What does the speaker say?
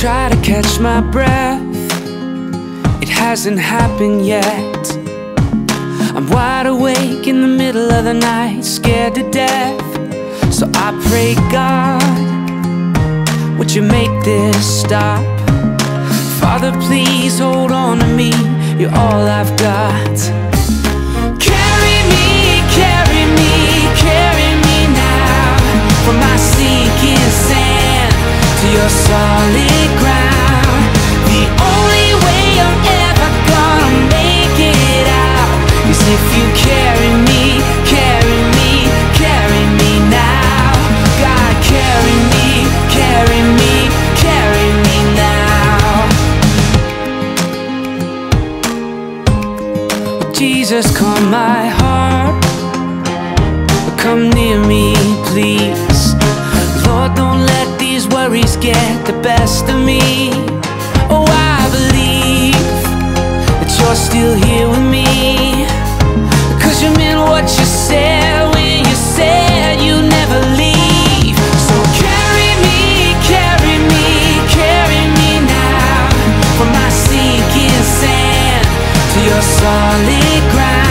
try to catch my breath, it hasn't happened yet. I'm wide awake in the middle of the night, scared to death. So I pray, God, would you make this stop? Father, please hold on to me, you're all I've got. Carry me, carry me, carry me now, from my sinking sand to your solid ground. The only way I'm ever gonna make it out is if you carry me, carry me, carry me now. God, carry me, carry me, carry me now. Jesus, calm my heart, come near me, please. Lord, don't let these worries get the best of me. Oh, I believe that you're still here with me, 'cause you meant what you said when you said you'd never leave. So carry me, carry me, carry me now, from my sinking sand to your solid ground.